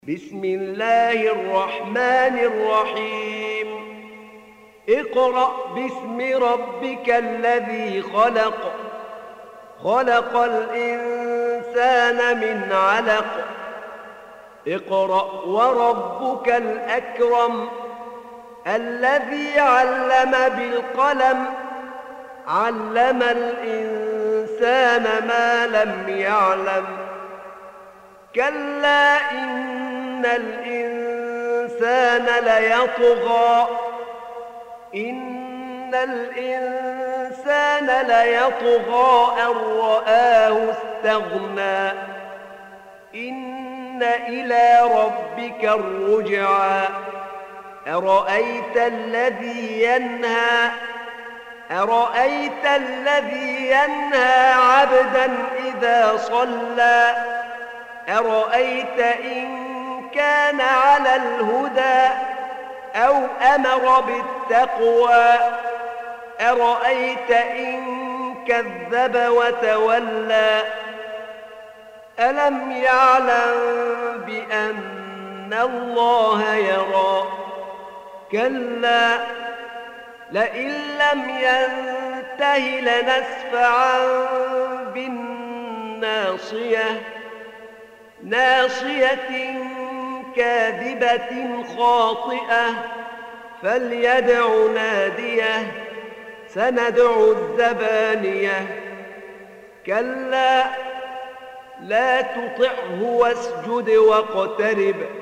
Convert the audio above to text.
بسم الله الرحمن الرحيم اقرأ باسم ربك الذي خلق خلق الإنسان من علق اقرأ وربك الأكرم الذي علم بالقلم علم الإنسان ما لم يعلم كلا إن الإنسان ليطغى أن رآه استغنى إن إلى ربك الرجعى أرأيت الذي ينهى عبدا إذا صلى أرأيت إن كان على الهدى أو أمر بالتقوى أرأيت إن كذب وتولى ألم يعلم بأن الله يرى كلا لئن لم ينته لنسفعا بالناصية ناصية كاذبة خاطئة فليدع ناديه سندع الزبانية كلا لا تطعه واسجد واقترب